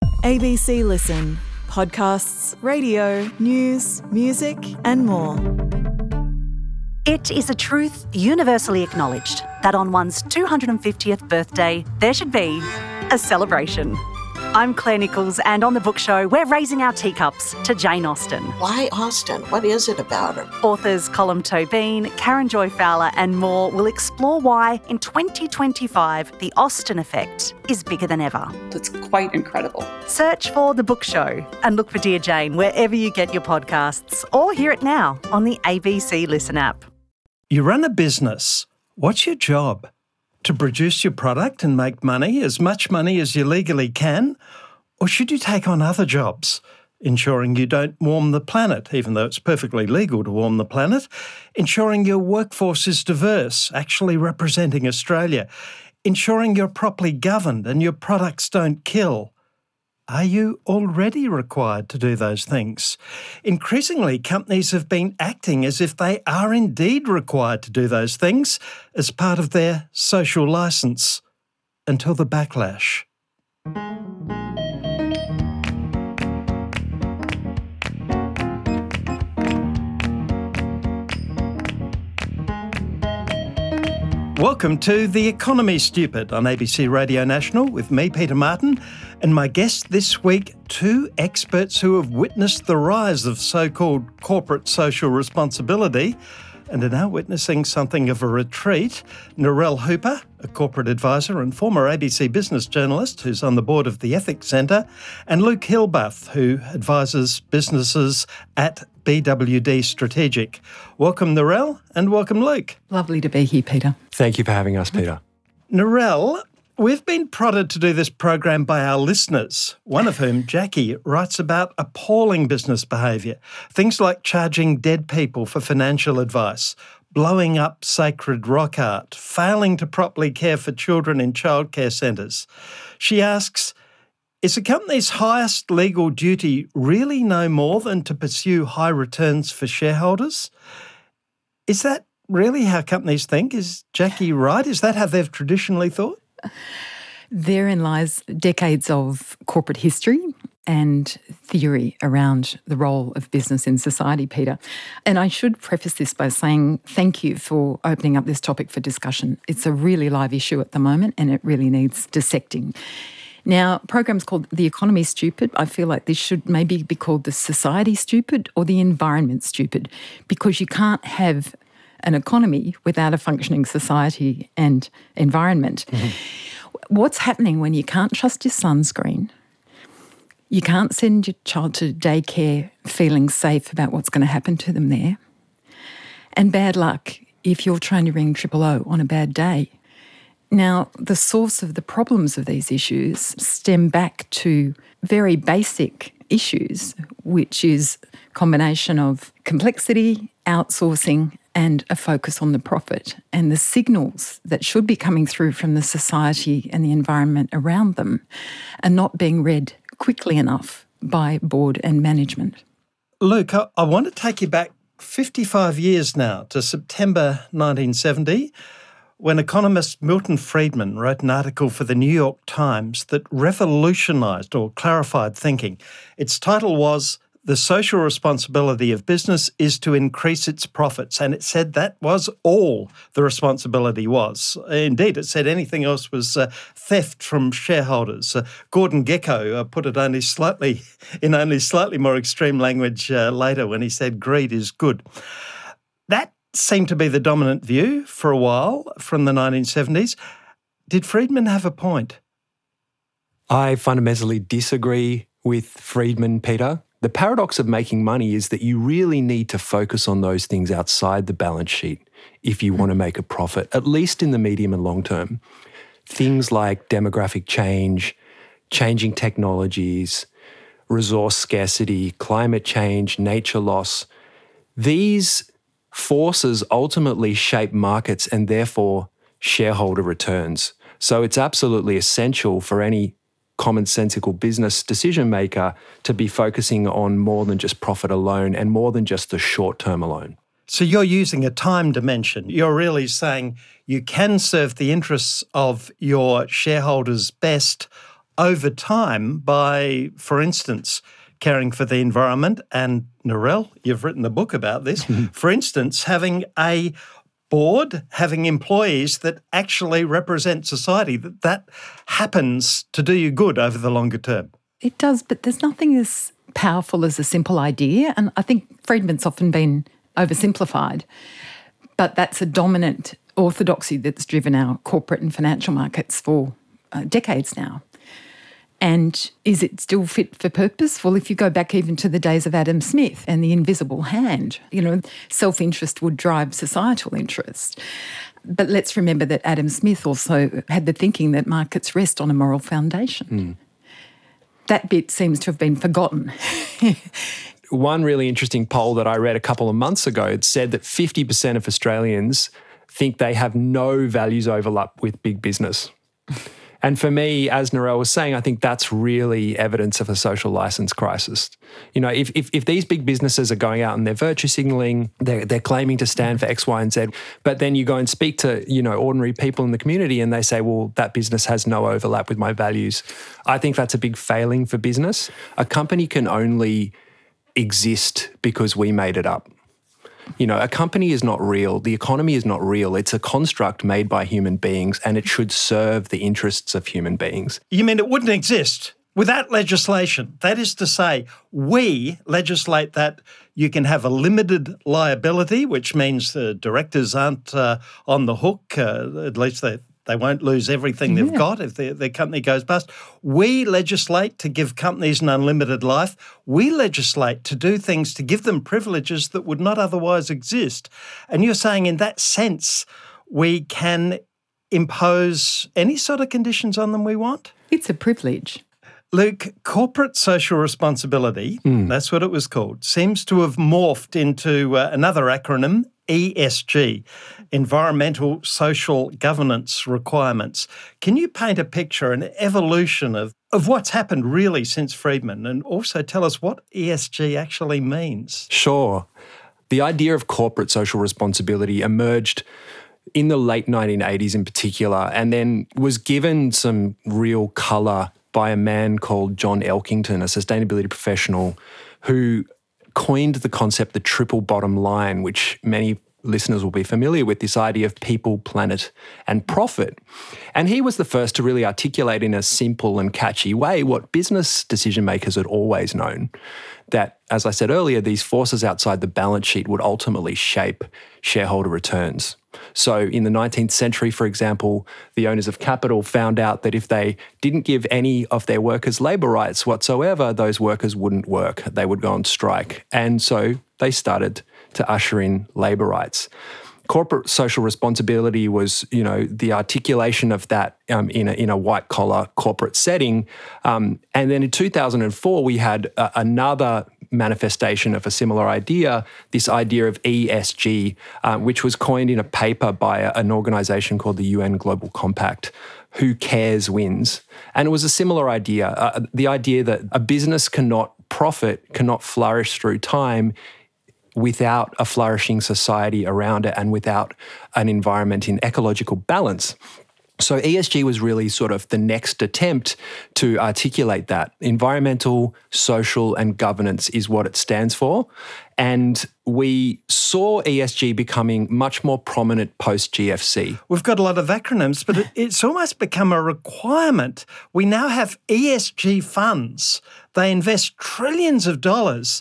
ABC Listen. Podcasts, radio, news, music and more. It is a truth universally acknowledged that on one's 250th birthday, there should be a celebration. I'm Claire Nichols, and on The Book Show, we're raising our teacups to Jane Austen. Why Austen? What is it about her? Authors Colm Tóibín, Karen Joy Fowler and more will explore why, in 2025, the Austen effect is bigger than ever. It's quite incredible. Search for The Book Show and look for Dear Jane wherever you get your podcasts, or hear it now on the ABC Listen app. You run a business. What's your job? To produce your product and make money, as much money as you legally can? Or should you take on other jobs? Ensuring you don't warm the planet, even though it's perfectly legal to warm the planet. Ensuring your workforce is diverse, actually representing Australia. Ensuring you're properly governed and your products don't kill. Are you already required to do those things? Increasingly, companies have been acting as if they are indeed required to do those things as part of their social licence, until the backlash. Welcome to The Economy Stupid on ABC Radio National with me, Peter Martin, and my guest this week, two experts who have witnessed the rise of so-called corporate social responsibility and are now witnessing something of a retreat. Narelle Hooper, a corporate advisor and former ABC business journalist who's on the board of the Ethics Centre, and Luke Hilbath, who advises businesses at BWD Strategic. Welcome, Narelle, and welcome, Luke. Lovely to be here, Peter. Thank you for having us, Peter. Narelle, we've been prodded to do this program by our listeners, one of whom, Jackie, writes about appalling business behaviour. Things like charging dead people for financial advice, blowing up sacred rock art, failing to properly care for children in childcare centres. She asks, is a company's highest legal duty really no more than to pursue high returns for shareholders? Is that really how companies think? Is Jackie right? Is that how they've traditionally thought? Therein lies decades of corporate history and theory around the role of business in society, Peter. And I should preface this by saying thank you for opening up this topic for discussion. It's a really live issue at the moment and it really needs dissecting. Now, programs called The Economy Stupid, I feel like this should maybe be called The Society Stupid or The Environment Stupid, because you can't have an economy without a functioning society and environment. Mm-hmm. What's happening when you can't trust your sunscreen, you can't send your child to daycare feeling safe about what's going to happen to them there, and bad luck if you're trying to ring 000 on a bad day. Now, the source of the problems of these issues stem back to very basic issues, which is a combination of complexity, outsourcing, and a focus on the profit. And the signals that should be coming through from the society and the environment around them are not being read quickly enough by board and management. Luke, I want to take you back 55 years now to September 1970, when economist Milton Friedman wrote an article for the New York Times that revolutionised or clarified thinking. Its title was "The Social Responsibility of Business is to Increase Its Profits," and it said that was all the responsibility was. Indeed, it said anything else was theft from shareholders. Gordon Gekko put it only slightly more extreme language later when he said greed is good. That seemed to be the dominant view for a while from the 1970s. Did Friedman have a point? I fundamentally disagree with Friedman, Peter. The paradox of making money is that you really need to focus on those things outside the balance sheet if you want to make a profit, at least in the medium and long term. Things like demographic change, changing technologies, resource scarcity, climate change, nature loss. These forces ultimately shape markets and therefore shareholder returns. So it's absolutely essential for any commonsensical business decision maker to be focusing on more than just profit alone and more than just the short term alone. So you're using a time dimension. You're really saying you can serve the interests of your shareholders best over time by, for instance, caring for the environment. And Narelle, you've written a book about this. For instance, having a board, having employees that actually represent society, that happens to do you good over the longer term. It does, but there's nothing as powerful as a simple idea. And I think Friedman's often been oversimplified, but that's a dominant orthodoxy that's driven our corporate and financial markets for decades now. And is it still fit for purpose? Well, if you go back even to the days of Adam Smith and the invisible hand, self-interest would drive societal interest. But let's remember that Adam Smith also had the thinking that markets rest on a moral foundation. That bit seems to have been forgotten. One really interesting poll that I read a couple of months ago, it said that 50% of Australians think they have no values overlap with big business. And for me, as Narelle was saying, I think that's really evidence of a social license crisis. If these big businesses are going out and they're virtue signalling, they're claiming to stand for X, Y, and Z, but then you go and speak to, ordinary people in the community and they say, well, that business has no overlap with my values. I think that's a big failing for business. A company can only exist because we made it up. A company is not real. The economy is not real. It's a construct made by human beings and it should serve the interests of human beings. You mean it wouldn't exist without legislation? That is to say, we legislate that you can have a limited liability, which means the directors aren't on the hook, at least they won't lose everything they've got if their company goes bust. We legislate to give companies an unlimited life. We legislate to do things to give them privileges that would not otherwise exist. And you're saying in that sense, we can impose any sort of conditions on them we want? It's a privilege. Luke, corporate social responsibility, that's what it was called, seems to have morphed into another acronym, ESG, Environmental Social Governance Requirements. Can you paint a picture, an evolution of what's happened really since Friedman, and also tell us what ESG actually means? Sure. The idea of corporate social responsibility emerged in the late 1980s in particular, and then was given some real colour by a man called John Elkington, a sustainability professional, who coined the concept the triple bottom line, which many listeners will be familiar with, this idea of people, planet, and profit. And he was the first to really articulate in a simple and catchy way what business decision makers had always known, that, as I said earlier, these forces outside the balance sheet would ultimately shape shareholder returns. So in the 19th century, for example, the owners of capital found out that if they didn't give any of their workers labour rights whatsoever, those workers wouldn't work. They would go on strike. And so they started to usher in labour rights. Corporate social responsibility was, the articulation of that in a white-collar corporate setting. And then in 2004, we had another manifestation of a similar idea, this idea of ESG, which was coined in a paper by an organisation called the UN Global Compact. Who cares wins. And it was a similar idea, the idea that a business cannot flourish through time without a flourishing society around it and without an environment in ecological balance. So ESG was really sort of the next attempt to articulate that. Environmental, social, and governance is what it stands for. And we saw ESG becoming much more prominent post-GFC. We've got a lot of acronyms, but it's almost become a requirement. We now have ESG funds. They invest trillions of dollars.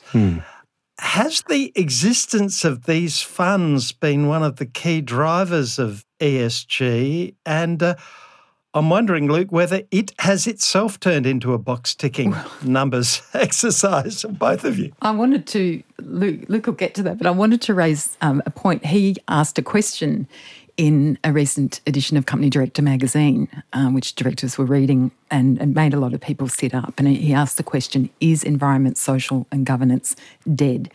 Has the existence of these funds been one of the key drivers of ESG? And I'm wondering, Luke, whether it has itself turned into a box-ticking numbers exercise, both of you. I wanted to, Luke will get to that, but I wanted to raise a point. He asked a question in a recent edition of Company Director magazine, which directors were reading and made a lot of people sit up. And he asked the question, is environment, social and governance dead?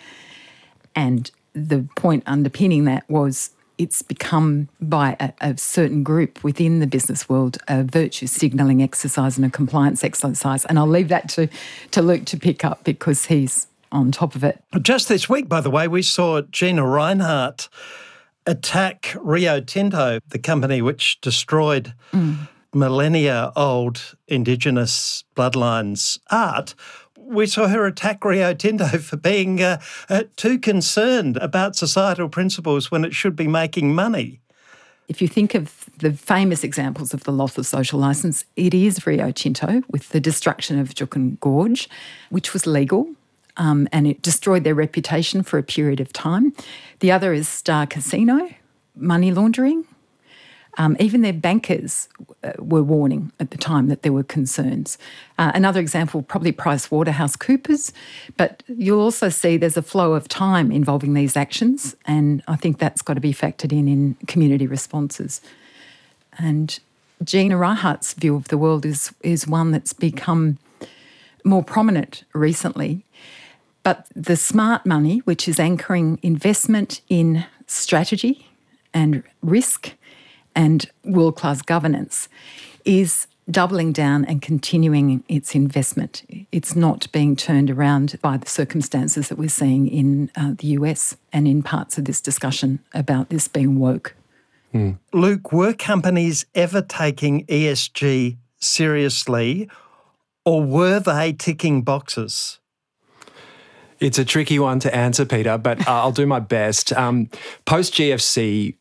And the point underpinning that was it's become by a certain group within the business world a virtue signalling exercise and a compliance exercise. And I'll leave that to Luke to pick up because he's on top of it. Just this week, by the way, we saw Gina Rinehart attack Rio Tinto, the company which destroyed millennia-old Indigenous bloodlines art, we saw her attack Rio Tinto for being too concerned about societal principles when it should be making money. If you think of the famous examples of the loss of social licence, it is Rio Tinto with the destruction of Juukan Gorge, which was legal, and it destroyed their reputation for a period of time. The other is Star Casino, money laundering. Even their bankers were warning at the time that there were concerns. Another example, probably PricewaterhouseCoopers, but you'll also see there's a flow of time involving these actions, and I think that's got to be factored in community responses. And Gina Rinehart's view of the world is one that's become more prominent recently. But the smart money, which is anchoring investment in strategy and risk and world-class governance, is doubling down and continuing its investment. It's not being turned around by the circumstances that we're seeing in the US and in parts of this discussion about this being woke. Luke, were companies ever taking ESG seriously, or were they ticking boxes? It's a tricky one to answer, Peter, but I'll do my best. Post-GFC,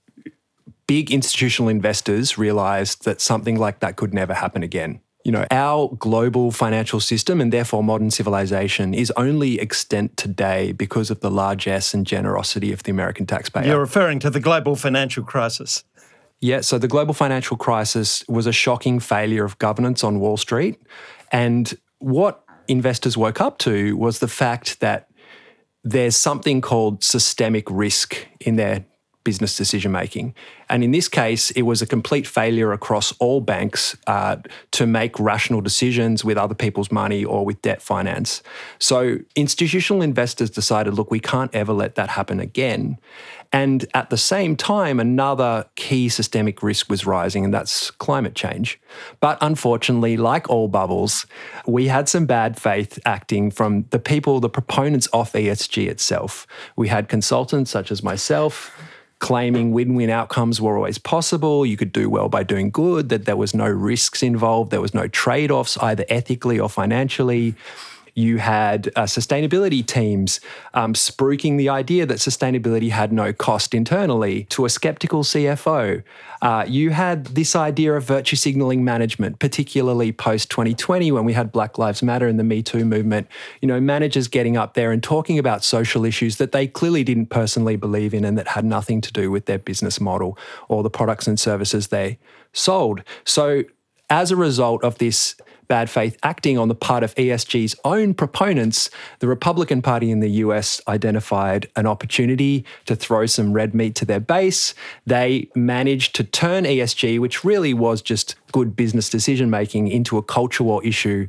big institutional investors realised that something like that could never happen again. You know, our global financial system and therefore modern civilization is only extant today because of the largesse and generosity of the American taxpayer. You're referring to the global financial crisis. Yeah, so the global financial crisis was a shocking failure of governance on Wall Street. And what investors woke up to was the fact that there's something called systemic risk in their business decision-making. And in this case, it was a complete failure across all banks to make rational decisions with other people's money or with debt finance. So institutional investors decided, look, we can't ever let that happen again. And at the same time, another key systemic risk was rising, and that's climate change. But unfortunately, like all bubbles, we had some bad faith acting from the people, the proponents of ESG itself. We had consultants such as myself claiming win-win outcomes were always possible, you could do well by doing good, that there was no risks involved, there was no trade-offs either ethically or financially. You had sustainability teams spruiking the idea that sustainability had no cost internally to a skeptical CFO. You had this idea of virtue signalling management, particularly post-2020 when we had Black Lives Matter and the Me Too movement. You know, managers getting up there and talking about social issues that they clearly didn't personally believe in and that had nothing to do with their business model or the products and services they sold. So as a result of this bad faith acting on the part of ESG's own proponents, the Republican Party in the US identified an opportunity to throw some red meat to their base. They managed to turn ESG, which really was just good business decision-making, into a culture war issue.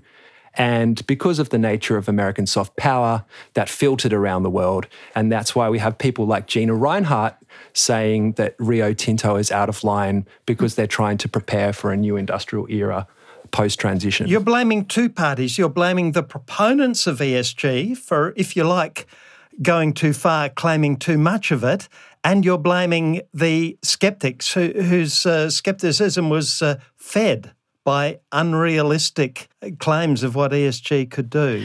And because of the nature of American soft power, that filtered around the world. And that's why we have people like Gina Rinehart saying that Rio Tinto is out of line because they're trying to prepare for a new industrial era post-transition. You're blaming two parties. You're blaming the proponents of ESG for, if you like, going too far, claiming too much of it, and you're blaming the skeptics whose skepticism was fed by unrealistic claims of what ESG could do.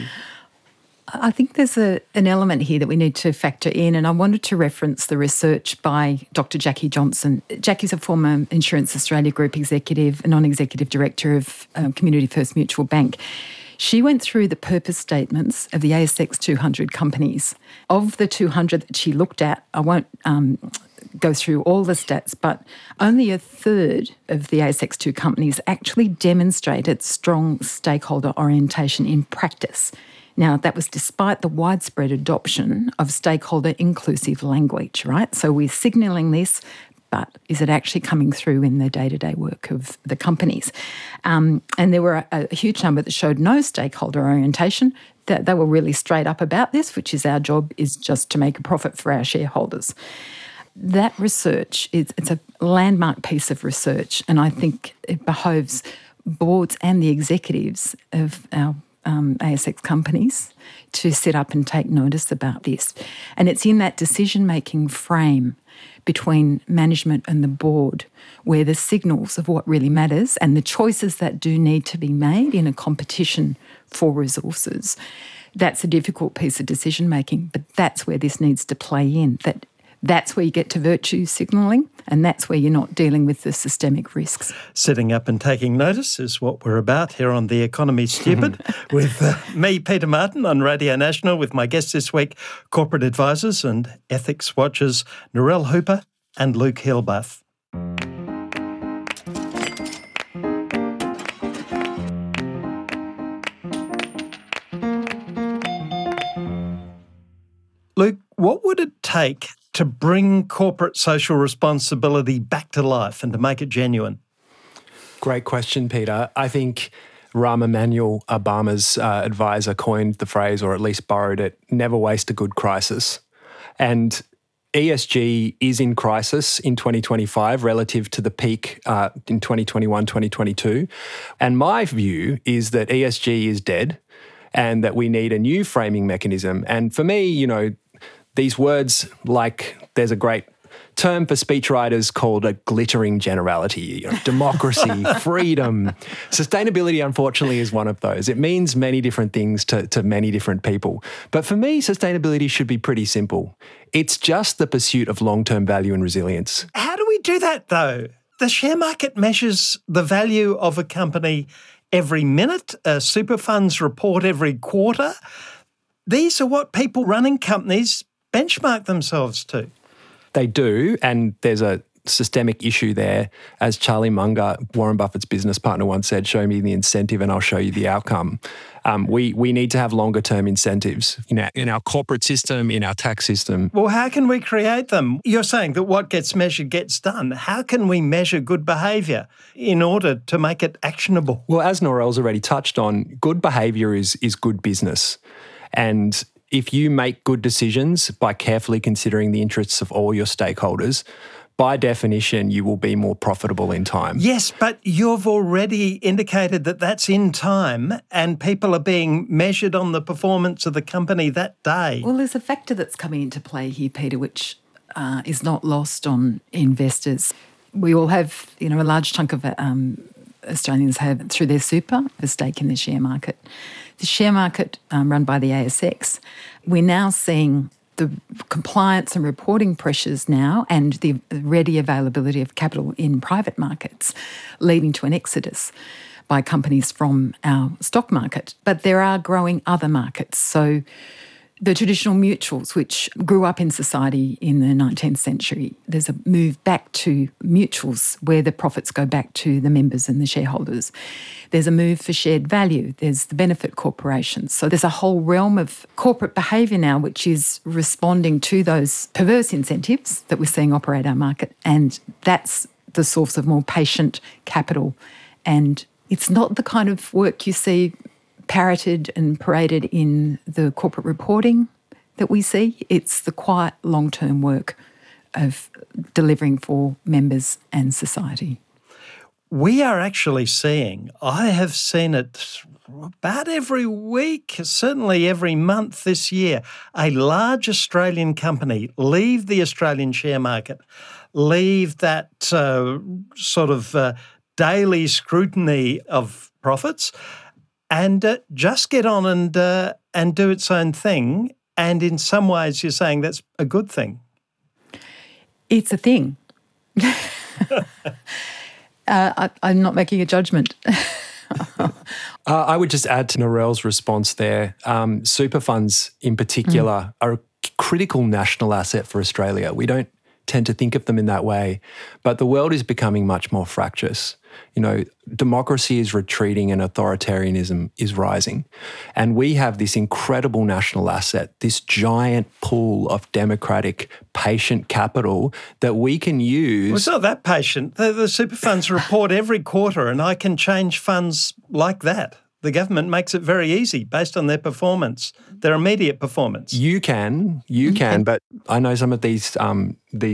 I think there's an element here that we need to factor in, and I wanted to reference the research by Dr. Jackie Johnson. Jackie's a former Insurance Australia Group executive and non-executive director of Community First Mutual Bank. She went through the purpose statements of the ASX 200 companies. Of the 200 that she looked at, I won't go through all the stats, but only a third of the ASX 2 companies actually demonstrated strong stakeholder orientation in practice. Now, that was despite the widespread adoption of stakeholder-inclusive language, right? So we're signalling this, but is it actually coming through in the day-to-day work of the companies? And there were a huge number that showed no stakeholder orientation. That they were really straight up about this, which is our job is just to make a profit for our shareholders. That research, it's a landmark piece of research, and I think it behoves boards and the executives of our ASX companies to sit up and take notice about this. And it's in that decision-making frame between management and the board where the signals of what really matters and the choices that do need to be made in a competition for resources. That's a difficult piece of decision-making, but that's where this needs to play in. That's where you get to virtue signalling, and that's where you're not dealing with the systemic risks. Sitting up and taking notice is what we're about here on The Economy Stupid with me, Peter Martin, on Radio National, with my guests this week, corporate advisors and ethics watchers Narelle Hooper and Luke Hilbath. Luke, what would it take to bring corporate social responsibility back to life and to make it genuine? Great question, Peter. I think Rahm Emanuel, Obama's advisor, coined the phrase, or at least borrowed it, never waste a good crisis. And ESG is in crisis in 2025 relative to the peak in 2021, 2022. And my view is that ESG is dead and that we need a new framing mechanism. And for me, you know, these words, like there's a great term for speechwriters called a glittering generality, you know, democracy, freedom. Sustainability, unfortunately, is one of those. It means many different things to many different people. But for me, sustainability should be pretty simple. It's just the pursuit of long-term value and resilience. How do we do that, though? The share market measures the value of a company every minute. Super funds report every quarter. These are what people running companies benchmark themselves to. They do, and there's a systemic issue there. As Charlie Munger, Warren Buffett's business partner, once said, show me the incentive and I'll show you the outcome. We need to have longer term incentives in our corporate system, in our tax system. Well, how can we create them? You're saying that what gets measured gets done. How can we measure good behaviour in order to make it actionable? Well, as Narelle's already touched on, good behaviour is good business. And if you make good decisions by carefully considering the interests of all your stakeholders, by definition, you will be more profitable in time. Yes, but you've already indicated that that's in time and people are being measured on the performance of the company that day. Well, there's a factor that's coming into play here, Peter, which is not lost on investors. We all have, a large chunk of Australians have, through their super, a stake in the share market. The share market run by the ASX, we're now seeing the compliance and reporting pressures now and the ready availability of capital in private markets leading to an exodus by companies from our stock market. But there are growing other markets. So the traditional mutuals, which grew up in society in the 19th century, there's a move back to mutuals where the profits go back to the members and the shareholders. There's a move for shared value. There's the benefit corporations. So there's a whole realm of corporate behaviour now which is responding to those perverse incentives that we're seeing operate our market, and that's the source of more patient capital. And it's not the kind of work you see parroted and paraded in the corporate reporting that we see. It's the quiet long-term work of delivering for members and society. We are actually seeing, I have seen it about every week, certainly every month this year, a large Australian company leave the Australian share market, leave that daily scrutiny of profits, and just get on and do its own thing. And in some ways, you're saying that's a good thing. It's a thing. I'm not making a judgment. I would just add to Narelle's response there. Super funds in particular are a critical national asset for Australia. We don't tend to think of them in that way, but the world is becoming much more fractious. Democracy is retreating and authoritarianism is rising. And we have this incredible national asset, this giant pool of democratic, patient capital that we can use. Well, it's not that patient. The super funds report every quarter and I can change funds like that. The government makes it very easy based on their performance, their immediate performance. You can, but I know some of these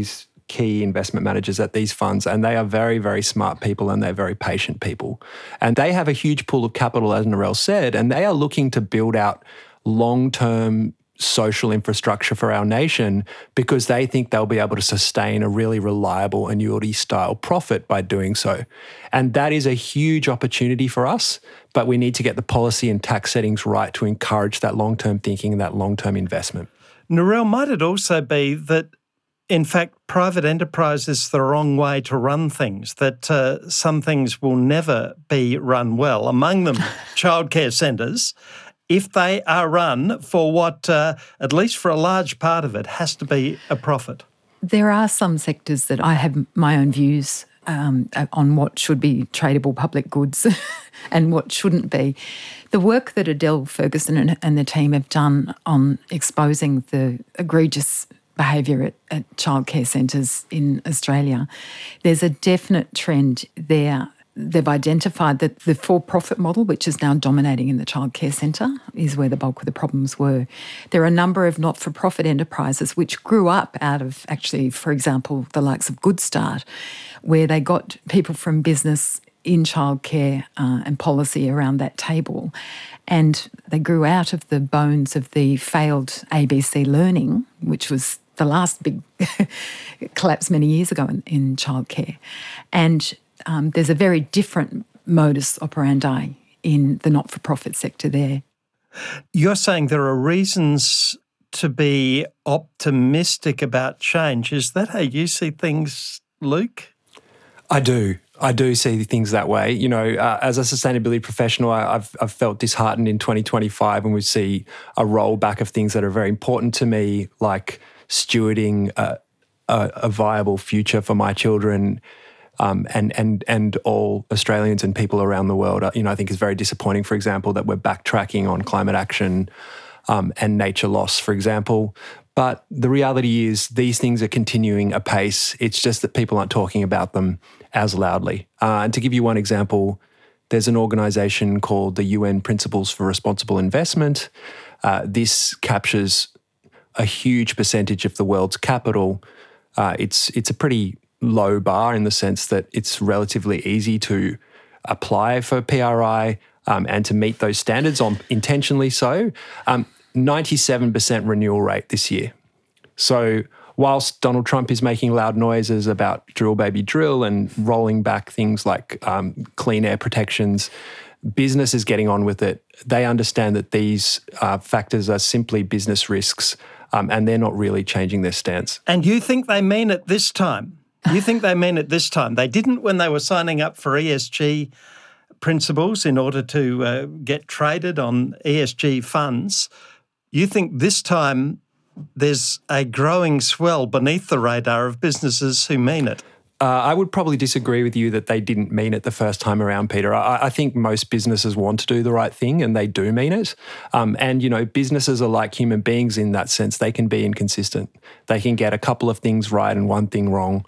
key investment managers at these funds, and they are very, very smart people and they're very patient people. And they have a huge pool of capital, as Narelle said, and they are looking to build out long-term social infrastructure for our nation because they think they'll be able to sustain a really reliable annuity-style profit by doing so. And that is a huge opportunity for us, but we need to get the policy and tax settings right to encourage that long-term thinking and that long-term investment. Narelle, might it also be that, in fact, private enterprise is the wrong way to run things, that some things will never be run well, among them childcare centres, if they are run for what, at least for a large part of it, has to be a profit? There are some sectors that I have my own views on what should be tradable public goods and what shouldn't be. The work that Adele Ferguson and the team have done on exposing the egregious behaviour at childcare centres in Australia, there's a definite trend there. They've identified that the for-profit model, which is now dominating in the childcare centre, is where the bulk of the problems were. There are a number of not-for-profit enterprises which grew up out of, actually, for example, the likes of Good Start, where they got people from business in childcare and policy around that table. And they grew out of the bones of the failed ABC Learning, which was the last big collapse many years ago in childcare. And there's a very different modus operandi in the not-for-profit sector there. You're saying there are reasons to be optimistic about change. Is that how you see things, Luke? I do see things that way. You know, as a sustainability professional, I've felt disheartened in 2025 when we see a rollback of things that are very important to me, like stewarding a viable future for my children, and all Australians and people around the world. You know, I think it's very disappointing, for example, that we're backtracking on climate action and nature loss, for example. But the reality is these things are continuing apace. It's just that people aren't talking about them as loudly. And to give you one example, there's an organisation called the UN Principles for Responsible Investment. This captures a huge percentage of the world's capital. It's a pretty low bar in the sense that it's relatively easy to apply for PRI and to meet those standards intentionally so. 97% renewal rate this year. So whilst Donald Trump is making loud noises about drill baby drill and rolling back things like clean air protections, business is getting on with it. They understand that these factors are simply business risks and they're not really changing their stance. And you think they mean it this time? You think they mean it this time? They didn't when they were signing up for ESG principles in order to get traded on ESG funds. You think this time there's a growing swell beneath the radar of businesses who mean it? I would probably disagree with you that they didn't mean it the first time around, Peter. I think most businesses want to do the right thing and they do mean it. And, you know, businesses are like human beings in that sense. They can be inconsistent. They can get a couple of things right and one thing wrong.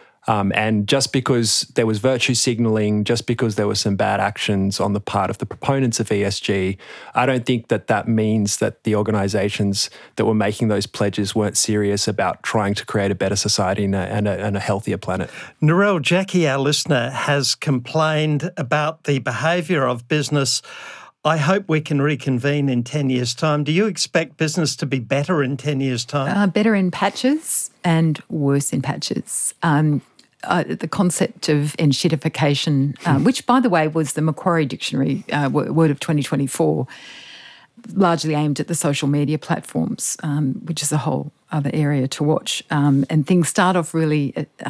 And just because there was virtue signalling, just because there were some bad actions on the part of the proponents of ESG, I don't think that means that the organisations that were making those pledges weren't serious about trying to create a better society and a healthier planet. Narelle, Jackie, our listener, has complained about the behaviour of business. I hope we can reconvene in 10 years' time. Do you expect business to be better in 10 years' time? Better in patches and worse in patches. The concept of enshittification, which, by the way, was the Macquarie Dictionary word of 2024, largely aimed at the social media platforms, which is a whole other area to watch. And things start off really,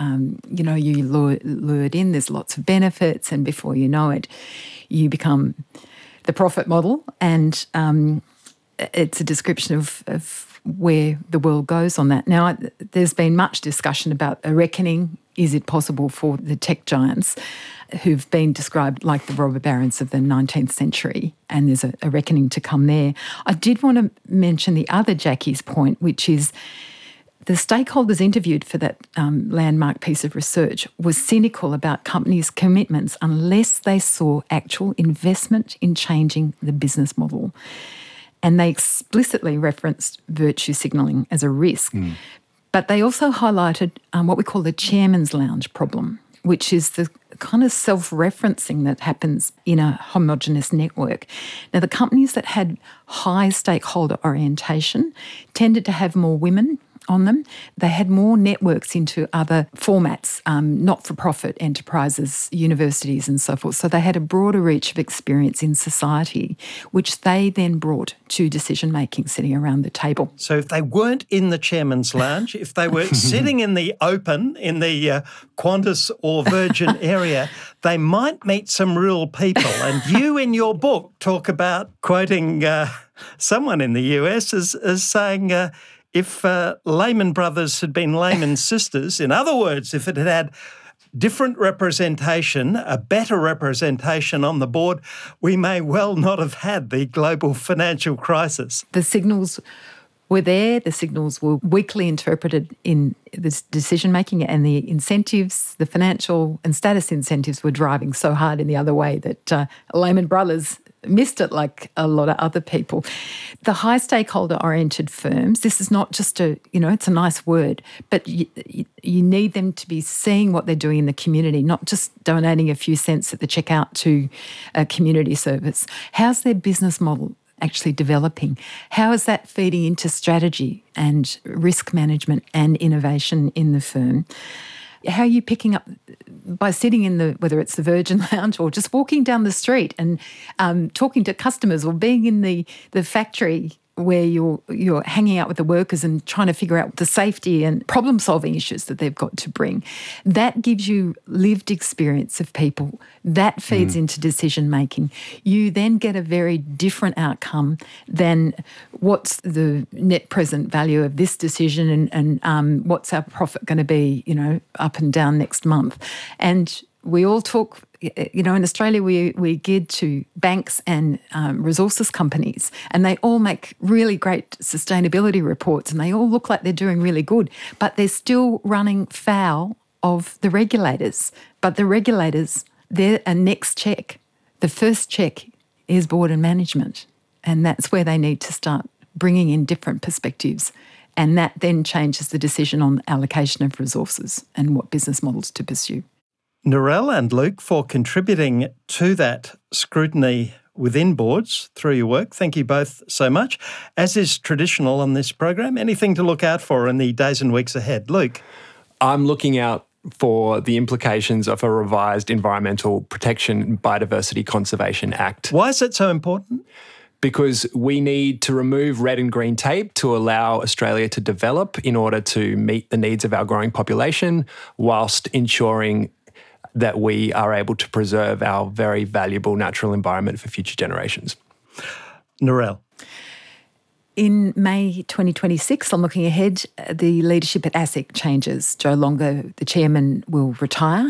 you lured in, there's lots of benefits, and before you know it, you become the profit model, and it's a description of where the world goes on that. Now, there's been much discussion about a reckoning. Is it possible for the tech giants who've been described like the robber barons of the 19th century, and there's a reckoning to come there? I did want to mention the other Jackie's point, which is the stakeholders interviewed for that landmark piece of research was cynical about companies' commitments unless they saw actual investment in changing the business model. And they explicitly referenced virtue signalling as a risk. But they also highlighted what we call the chairman's lounge problem, which is the kind of self-referencing that happens in a homogenous network. Now, the companies that had high stakeholder orientation tended to have more women on them. They had more networks into other formats, not-for-profit enterprises, universities and so forth. So they had a broader reach of experience in society, which they then brought to decision-making sitting around the table. So if they weren't in the chairman's lounge, if they were sitting in the open, in the Qantas or Virgin area, they might meet some real people. And you in your book talk about quoting someone in the US as saying, if Lehman Brothers had been Lehman Sisters, in other words, if it had different representation, a better representation on the board, we may well not have had the global financial crisis. The signals were there. The signals were weakly interpreted in this decision-making, and the incentives, the financial and status incentives were driving so hard in the other way that Lehman Brothers missed it like a lot of other people. The high stakeholder-oriented firms, this is not just it's a nice word, but you need them to be seeing what they're doing in the community, not just donating a few cents at the checkout to a community service. How's their business model actually developing? How is that feeding into strategy and risk management and innovation in the firm? How are you picking up by sitting in whether it's the Virgin Lounge or just walking down the street and talking to customers, or being in the factory where you're hanging out with the workers and trying to figure out the safety and problem-solving issues that they've got to bring. That gives you lived experience of people. That feeds into decision-making. You then get a very different outcome than what's the net present value of this decision and what's our profit going to be, up and down next month. And we all talk, in Australia we're geared to banks and resources companies, and they all make really great sustainability reports and they all look like they're doing really good, but they're still running foul of the regulators. But the regulators, they're a next check. The first check is board and management, and that's where they need to start bringing in different perspectives. And that then changes the decision on allocation of resources and what business models to pursue. Narelle and Luke, for contributing to that scrutiny within boards through your work. Thank you both so much. As is traditional on this program, anything to look out for in the days and weeks ahead? Luke? I'm looking out for the implications of a revised Environmental Protection and Biodiversity Conservation Act. Why is it so important? Because we need to remove red and green tape to allow Australia to develop in order to meet the needs of our growing population, whilst ensuring that we are able to preserve our very valuable natural environment for future generations. Narelle? In May 2026, I'm looking ahead, the leadership at ASIC changes. Joe Longo, the chairman, will retire.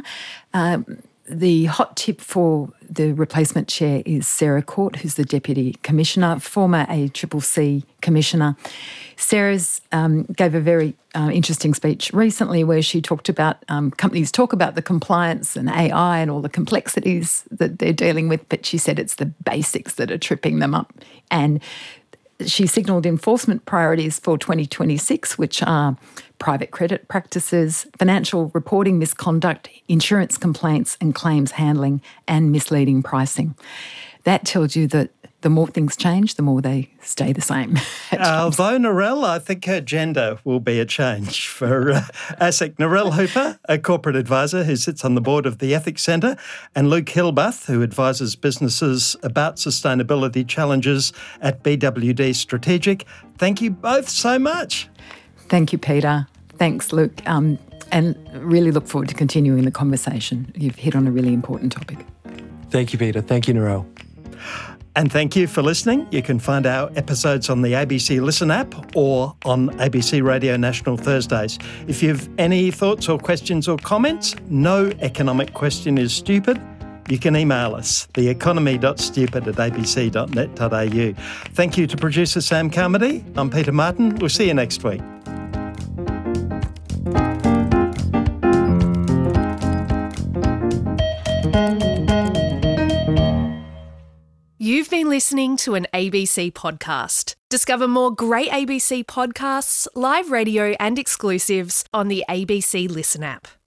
The hot tip for the replacement chair is Sarah Court, who's the Deputy Commissioner, former ACCC Commissioner. Sarah's gave a very interesting speech recently where she talked about companies talk about the compliance and AI and all the complexities that they're dealing with, but she said it's the basics that are tripping them up. And she signalled enforcement priorities for 2026, which are private credit practices, financial reporting misconduct, insurance complaints and claims handling, and misleading pricing. That tells you that the more things change, the more they stay the same. Although Narelle, I think her gender will be a change for ASIC. Narelle Hooper, a corporate advisor who sits on the board of the Ethics Centre, and Luke Hillbuth, who advises businesses about sustainability challenges at BWD Strategic. Thank you both so much. Thank you, Peter. Thanks, Luke. And really look forward to continuing the conversation. You've hit on a really important topic. Thank you, Peter. Thank you, Narelle. And thank you for listening. You can find our episodes on the ABC Listen app or on ABC Radio National Thursdays. If you have any thoughts or questions or comments, no economic question is stupid. You can email us, theeconomy.stupid@abc.net.au. Thank you to producer Sam Carmody. I'm Peter Martin. We'll see you next week. You've been listening to an ABC podcast. Discover more great ABC podcasts, live radio and exclusives on the ABC Listen app.